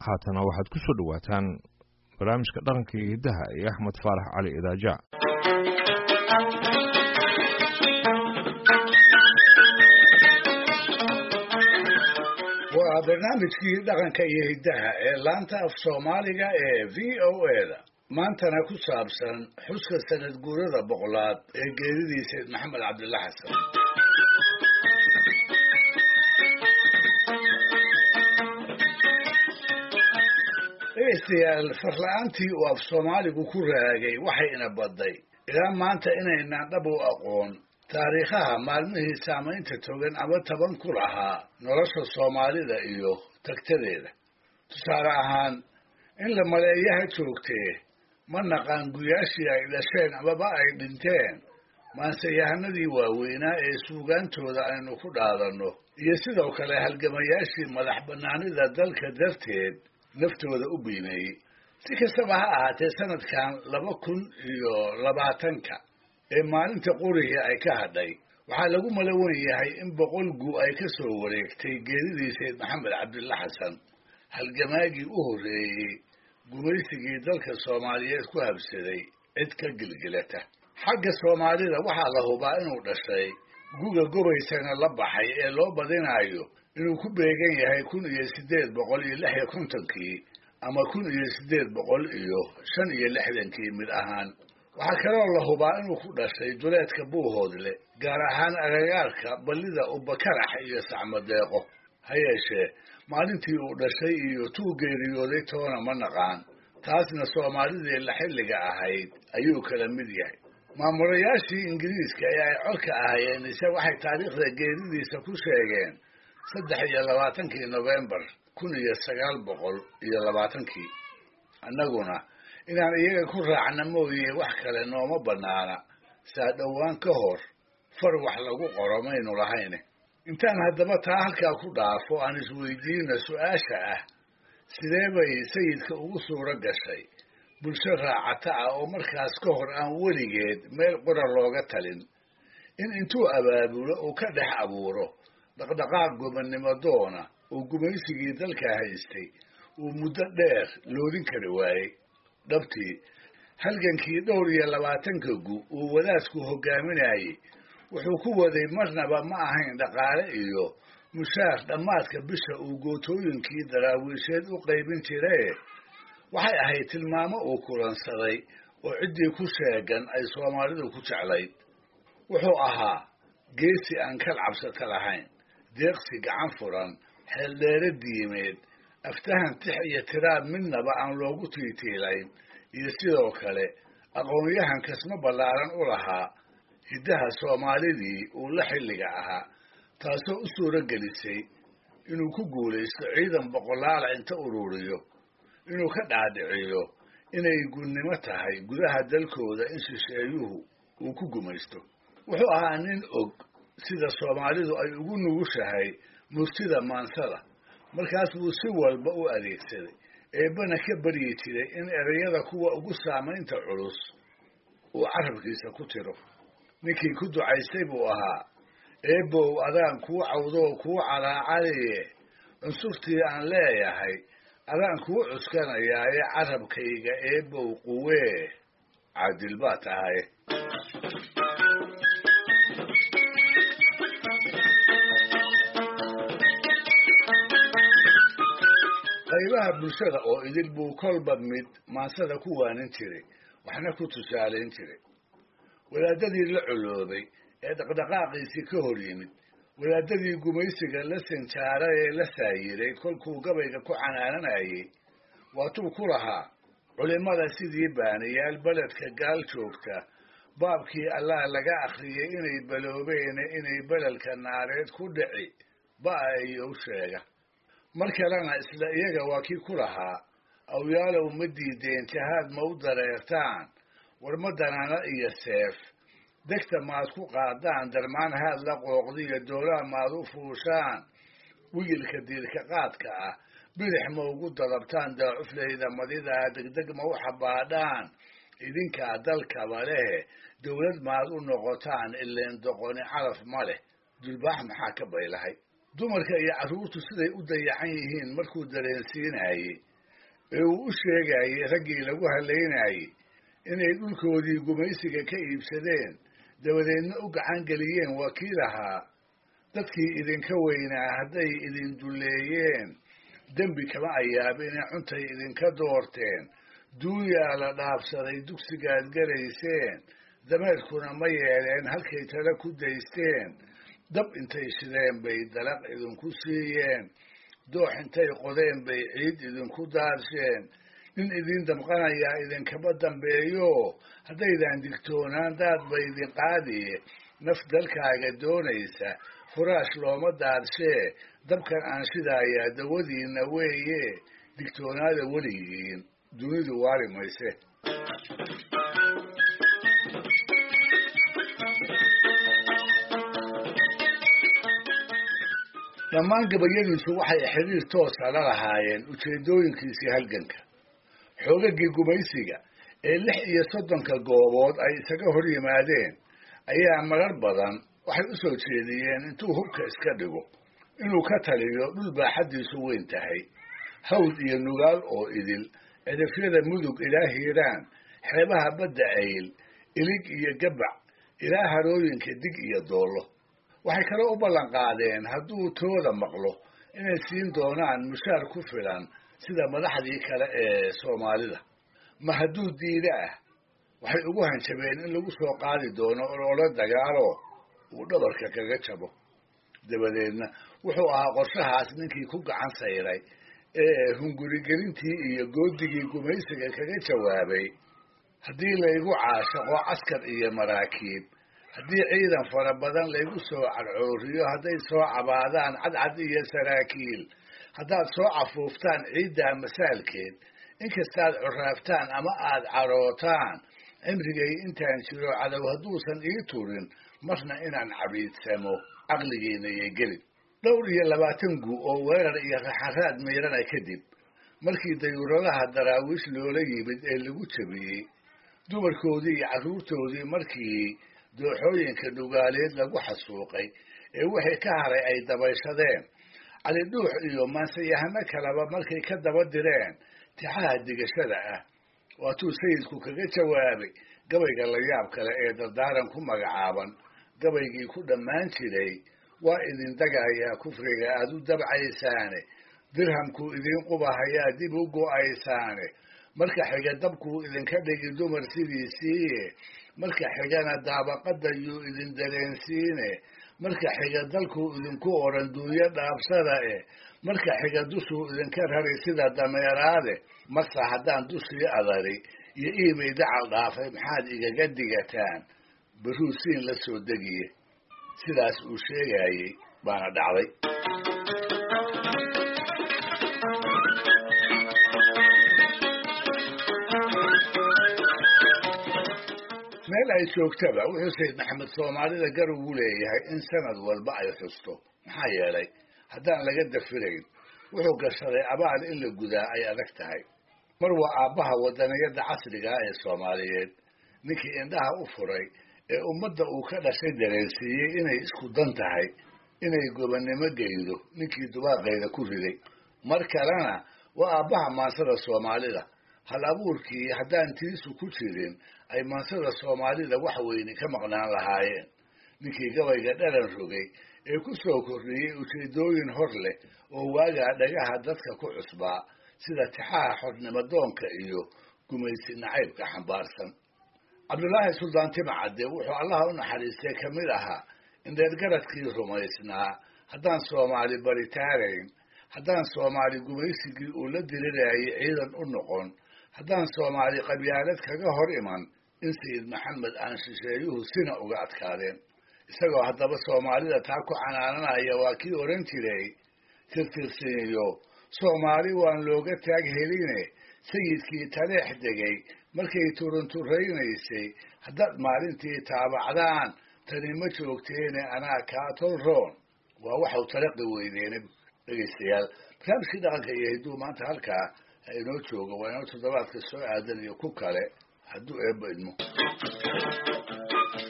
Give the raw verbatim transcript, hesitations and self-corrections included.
haatana waxaad ku soo dhawaataan barnaamijka dhaqanka iyo hidaha iyo Axmed Faarax Cali Idaaja. waa barnaamijkii dhaqanka iyo hidaha ee laanta af Soomaaliga ee V O A-da maantana ku saabsan xuska sanad guurada boqolaad ee geeridii Sayid Maxamed Cabdulla Xasan. dhegeystayaal farla'aantii uu af Soomaaligu ku raagay waxay ina badday ilaa maanta inaynaan dhab u aqoon taariikhaha maalmihii saamaynta togan ama taban ku lahaa nolosha Soomaalida iyo tagtadeeda. tusaale ahaan in la maleeyaha joogtee ma naqaan guyaashii ay dhasheen amaba ay dhinteen maanseyahanadii waaweynaa ee suugaantooda aynu ku dhaadanno iyo sidoo kale halgamayaashii madax bannaanida dalka darteed naftooda u biimeeyey. si kastaba ha ahaatee sanadkan laba kun iyo labaatanka ee maalinta qurihii ay ka hadhay waxaa lagu malawan yahay in boqol gu ay ka soo wareegtay geeridii Sayid Maxamed Cabdulla Xasan, halgamaagii u horreeyey gumaysigii dalka Soomaaliyeed ku habsaday cid ka gilgilata. xagga Soomaalida waxaa la hubaa inuu dhashay guga gobaysana la baxay ee loo badinayo inuu ku beegan yahay kun iyo siddeed boqol iyo lix iyo kontonkii ama kun iyo siddeed boqol iyo shan iyo lixdankii mid ahaan. waxaa kaloo la hubaa inuu ku dhashay duleedka Buuhoodle, gaar ahaan agagaarka ballida Ubakarax iyo Sacmadeeqo. ha yeeshee maalintii uu dhashay iyo tuu geeriyooday toona ma naqaan, taasna Soomaalidii la xilliga ahayd ayuu kala mid yahay. maamulayaashii Ingiriiska ee ay codka ahayeen ise waxay taariikhda geeridiisa ku sheegeen saddex iyo labaatankii Novembar kun iyo sagaal boqol iyo labaatankii. annaguna inaan iyaga ku raacna mooye wax kale nooma bannaana, saa dhowaan ka hor far wax lagu qoro maynu lahayne. intaan haddaba taa halkaa ku dhaafo aan isweydiina su-aasha ah sidee bay sayidka ugu suuro gashay bulsho raacata ah oo markaas ka hor aan weligeed meel qura looga talin in intuu abaabulo uu ka dhex abuuro dhaqdhaqaaq gobonnimo doona uu gumaysigii dalka haystay uu muddo dheer loodin kari waayey. dhabtii halgankii dhowr iyo labaatanka gu uu wadaadku hogaaminayey wuxuu ku waday marnaba ma ahayn dhaqaale iyo mushaar dhammaadka bisha uu gootooyinkii daraawiisheed u qaybin jiree waxay ahayd tilmaamo uu kulansaday oo ciddii ku sheegan ay Soomaalidu ku jeclayd. wuxuu ahaa geesi aan kal cabsata lahayn, deeqsi gacan furan, xeeldheere diimeed, aftahan tix iyo tiraab midnaba aan loogu tiitiilayn, iyo sidoo kale aqoonyahan kasma ballaaran u lahaa hiddaha Soomaalidii uu la xilliga ahaa, taasoo u suuro gelisay inuu ku guulaysto ciidan boqolaala inta ururiyo inuu ka dhaadhiciyo inay gunnimo tahay gudaha dalkooda in shisheeyuhu uu ku gumaysto. wuxuu ahaa nin og sida Soomaalidu ay ugu nugushahay murtida maansada, markaas buu si walba u adeegsaday eebbana ka baryi jiray in erayada kuwa ugu saamaynta culus uu carabkiisa ku tiro. ninkii ku ducaystay buu ahaa eebbow adaan kuu cawdoo kuu calaacaliye cunsurtii aan leeyahay adaan kuu cuskanayaaye carabkayga eebbow quwee caadil baa tahay. qaybaha bulshada oo idil buu kolba mid maansada ku waanin jiray, waxna ku tusaalayn jiray. wadaadadii la coloobay ee dhaqdhaqaaqiisii ka hor yimid, wadaadadii gumaysiga la sanjaaray ee la saayiray kolkuu gabayga ku canaananayay, waatuu ku lahaa culimada sidii baaniyaal beledka gaal joogta baabkii allah laga akhriyey inay baloobeene inay belalka naareed ku dhici ba'a iyo u sheega. mar kalena isla iyaga waa kii ku lahaa awyaalow ma diideen jahaad ma u dareertaan, war ma danaana iyo seef degta maad ku qaadaan, darmaan haad la qooqdiyo doolaan maad u fuushaan, wiyilka diilka qaadka ah bidix ma ugu dadabtaan, daacuflayda madidaa degdeg ma u xabaadhaan, idinkaa dalkaba lehe dowlad maad u noqotaan, ileen doqoni calaf ma leh, dulbaax maxaa ka baylahay. dumarka iyo carruurtu siday u dayacan yihiin markuu dareensiinayey ee uu u sheegayay raggii lagu halaynayay inay dhulkoodii gumaysiga ka iibsadeen dabadeedna u gacan geliyeen waa kii lahaa dadkii idinka weynaa hadday idin dulleeyeen dembi kama ayaabine cuntay idinka doorteen duuyaa la dhaafsaday dugsigaad galayseen dameerkuna ma yeeleen halkay tala ku daysteen dab intay shideen bay dalaq idinku siiyeen doox intay qodeen bay ciid idinku daarsheen nin idin damqanayaa idinkama dambeeyo haddaydan digtoonaan daad ba idin qaadiye naf dalkaaga doonaysa furaash looma daarshee dabkan aan shidaayaa dawadiinna weeye digtoonaada weligiin dunidu waari mayse dhammaan gabayadiisu waxay xiriir toosa la lahaayeen ujeedooyinkiisii halganka xoogagii gumaysiga ee lix iyo soddonka goobood ay isaga hor yimaadeen ayaa marar badan waxay u soo jeediyeen intuu hubka iska dhigo inuu ka taliyo dhul baaxaddiisu weyn tahay hawd iyo nugaal oo idil cidafyada mudug ilaa hiiraan xeebaha badda ayl ilig iyo gabac ilaa harooyinka dig iyo doollo waxay kale u ballan qaadeen hadduu tooda maqlo inay siin doonaan mushaar ku filan sida madaxdii kale ee soomaalida ma hadduu diida ah waxay ugu hanjabeen in lagu soo qaadi doono ololo dagaalo uu dhabarka kaga jabo dabadeedna wuxuu ahaa qorshahaas ninkii ku gacan sayray ee hungurigelintii iyo goodigii gumaysiga kaga jawaabay haddii laygu caashaqo caskar iyo maraakiib haddii ciidan fara badan laygu soo cadcooriyo hadday soo cabaadaan cadcad iyo saraakiil haddaad soo cafuuftaan ciiddaa masaalkeed inkastaad curaaftaan ama aad carootaan cimrigay intaan jiro cadow hadduusan ii turin marna inaan cabiidsamo caqligiina iyo gelin dhowr iyo labaatan guu oo weerar iyo raxaraad miirana kadib markii dayuuradaha daraawiish loola yimid ee lagu jabiyey dumarkoodii iyo carruurtoodii markii dooxooyinka dhugaaleed lagu xasuuqay ee wixii ka haray ay dabayshadeen cali dhuux iyo maansayahano kaleba markay ka daba direen tixaha digashada ah waatuu sayidku kaga jawaabay gabayga la yaab kale ee dardaaran ku magacaaban gabaygii ku dhammaan jiray waa idin dagayaa kufriga aad u dabcaysaane dirhamkuu idin qubahayaa dib u go'aysaane marka xiga dabkuu idinka dhigi dumar sidiisiiye marka xigana daabaqada yuu idin dareensiine marka xiga dalkuu idinku odhan duuyo dhaabsada eh marka xiga dushuu idinka rari sida dameeraade mase haddaan dushii adari iyo iibay dacal dhaafay maxaad igaga digataan baruusiin la soo degiye sidaas uu sheegayey baana dhacday meel ay joogtaba wuxuu sayid maxamed soomaalida gar ugu leeyahay in sanad walba ay xusto maxaa yeelay haddaan laga dafirayn wuxuu gashaday abaal in la gudaa ay adag tahay mar waa aabbaha wadaniyadda casrigaa ee soomaaliyeed ninkii indhaha u furay ee ummadda uu ka dhashay dareensiiyey inay isku dan tahay inay gobonnimo geydo ninkii dubaaqeeda ku riday mar kalena waa aabbaha maansada soomaalida hal abuurkii haddaan tiisu ku jirin ay maansada soomaalida wax weyne ka maqnaan lahaayeen ninkii gabayga dhalan rogay ee ku soo kordhiyey ujeedooyin hor leh oo waagaa dhagaha dadka ku cusbaa sida tixaha xornimo doonka iyo gumaysi nacaybka xambaarsan cabdulaahi suldaan timacadde wuxuu allaha u naxariistay ka mid ahaa in dheergaradkii rumaysnaa haddaan soomaali baritaarayn haddaan soomaali gumaysigii uu la dirirayay ciidan u noqon haddaan soomaali qabyaalad kaga hor iman in sayid maxamed aan shisheeyuhu sina uga adkaadeen isagoo haddaba soomaalida taa ku canaananaya waa kii odhan jiray tirtirsiinyo soomaali waan looga taag heline sayidkii taleex degay markay turunturaynaysay haddaad maalintii taabacdaan tani ma joogteene anaa kaa tolroon waa waxau talaqi weydeena dhegaystayaal barnaamijkii dhaqanka iyo hidduu maanta halkaa inoo joogo waa inoo toddobaadka soo aadan iyo ku kale hadduu eebba idmo